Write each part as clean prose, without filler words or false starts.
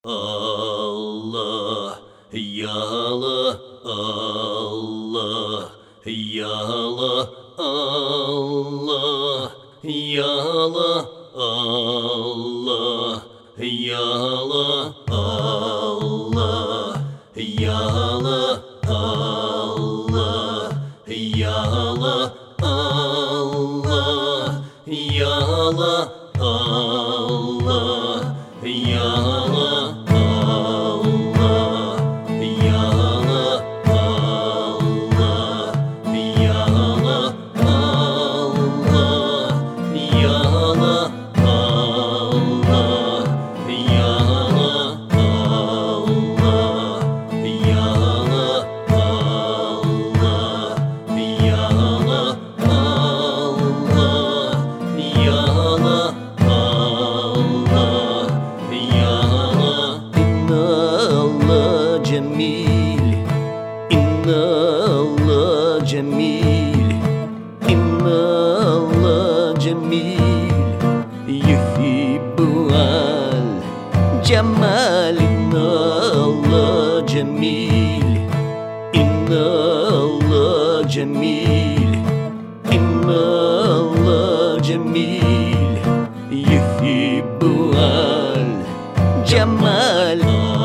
Allah, Ya Allah, Allah, Ya Allah, Allah, Ya Allah, Allah, Ya Allah, Allah, Ya Allah, Allah, Ya Allah, Allah, Ya Allah, Allah, Ya Allah. جميل إن الله جميل يحب الجمال إن الله جميل إن الله جميل إن الله جميل يحب الجمال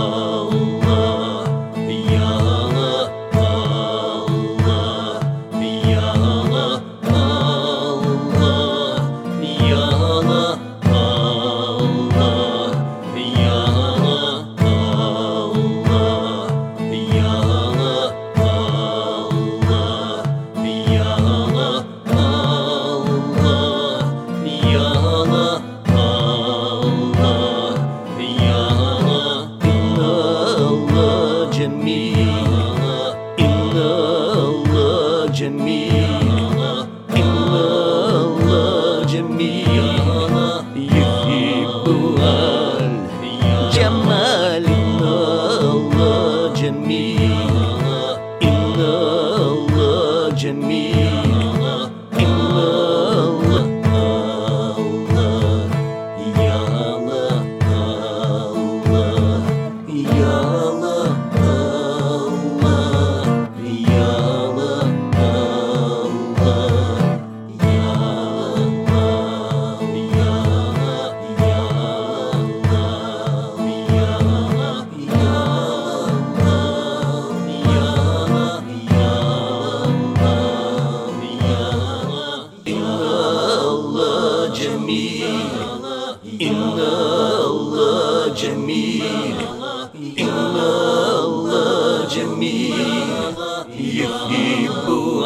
إن الله جميل إن الله جميل يحب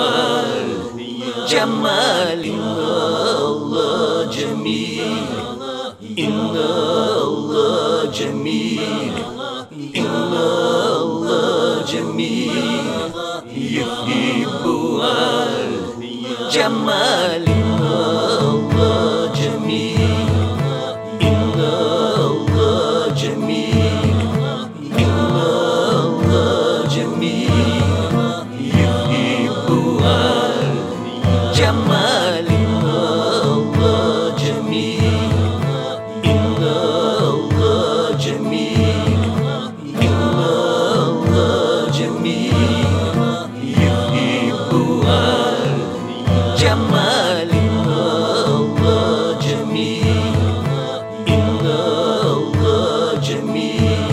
الجمال إن الله جميل إن الله جميل إن الله جميل يحب الجمال إن الله جميل جمال الله جميل إن الله جميل إن الله جميل يحب الجمال الله جميل إن الله جميل